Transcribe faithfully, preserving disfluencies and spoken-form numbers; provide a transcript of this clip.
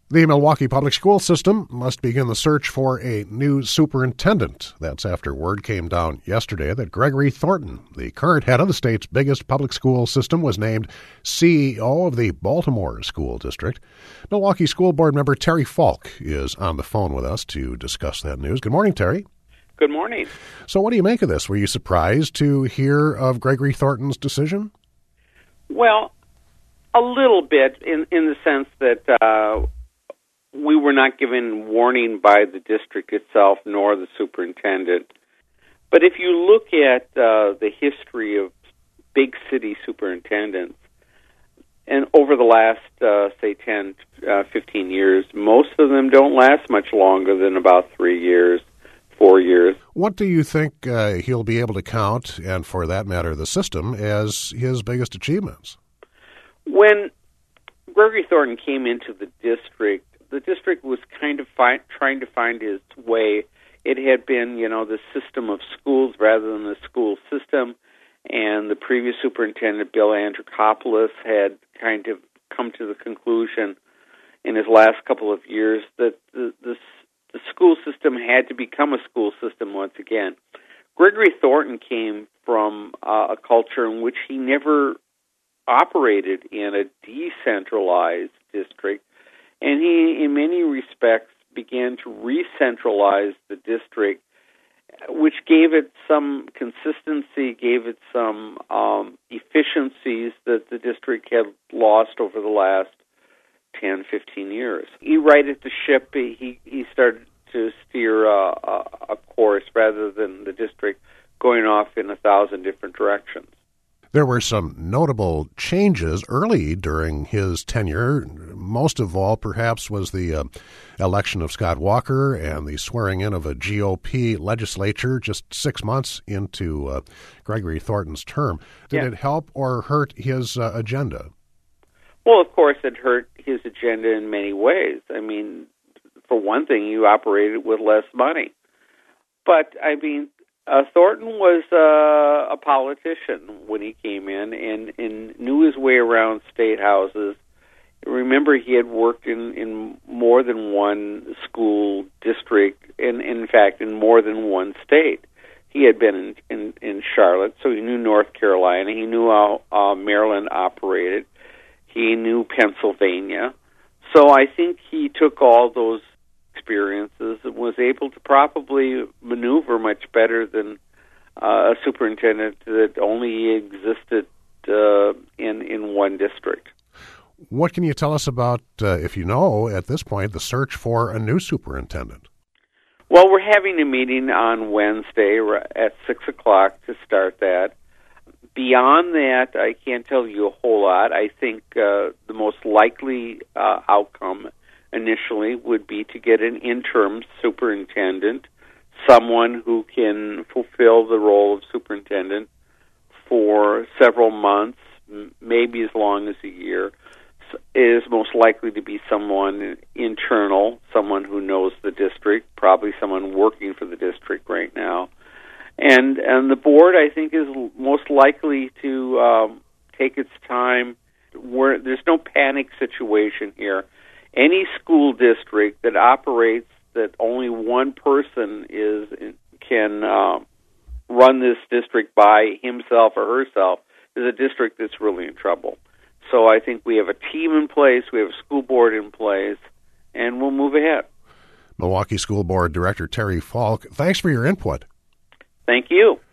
The Milwaukee Public School System must begin the search for a new superintendent. That's after word came down yesterday that Gregory Thornton, the current head of the state's biggest public school system, was named C E O of the Baltimore School District. Milwaukee School Board member Terry Falk is on the phone with us to discuss that news. Good morning, Terry. Good morning. So what do you make of this? Were you surprised to hear of Gregory Thornton's decision? Well, a little bit in, in the sense that uh, we were not given warning by the district itself nor the superintendent. But if you look at uh, the history of big city superintendents, and over the last, uh, say, ten, uh, fifteen years, most of them don't last much longer than about three years, four years. What do you think uh, he'll be able to count, and for that matter, the system, as his biggest achievements? When Gregory Thornton came into the district, the district was kind of fi- trying to find his way. It had been, you know, the system of schools rather than the school system, and the previous superintendent, Bill Andrikopoulos, had kind of come to the conclusion in his last couple of years that the, the, the school system had to become a school system once again. Gregory Thornton came from uh, a culture in which he never operated in a decentralized district, and he, in many respects, began to re-centralize the district, which gave it some consistency, gave it some um, efficiencies that the district had lost over the last ten, fifteen years. He righted the ship. He, he started to steer a, a, a course rather than the district going off in a thousand different directions. There were some notable changes early during his tenure. Most of all, perhaps, was the uh, election of Scott Walker and the swearing in of a G O P legislature just six months into uh, Gregory Thornton's term. Did yeah. it help or hurt his uh, agenda? Well, of course, it hurt his agenda in many ways. I mean, for one thing, you operated with less money. But, I mean, Uh, Thornton was uh, a politician when he came in and, and knew his way around state houses. Remember, he had worked in, in more than one school district, and in fact, in more than one state. He had been in, in, in Charlotte, so he knew North Carolina. He knew how uh, Maryland operated. He knew Pennsylvania. So I think he took all those experiences and was able to probably maneuver much better than uh, a superintendent that only existed uh, in in one district. What can you tell us about, uh, if you know, at this point, the search for a new superintendent? Well, we're having a meeting on Wednesday at six o'clock to start that. Beyond that, I can't tell you a whole lot. I think uh, the most likely uh, outcome initially would be to get an interim superintendent, someone who can fulfill the role of superintendent for several months, maybe as long as a year. It is most likely to be someone internal, someone who knows the district, probably someone working for the district right now. And and the board, I think, is most likely to um, take its time. Where there's no panic situation here. Any school district that operates that only one person is can uh, run this district by himself or herself is a district that's really in trouble. So I think we have a team in place, we have a school board in place, and we'll move ahead. Milwaukee School Board Director Terry Falk, thanks for your input. Thank you.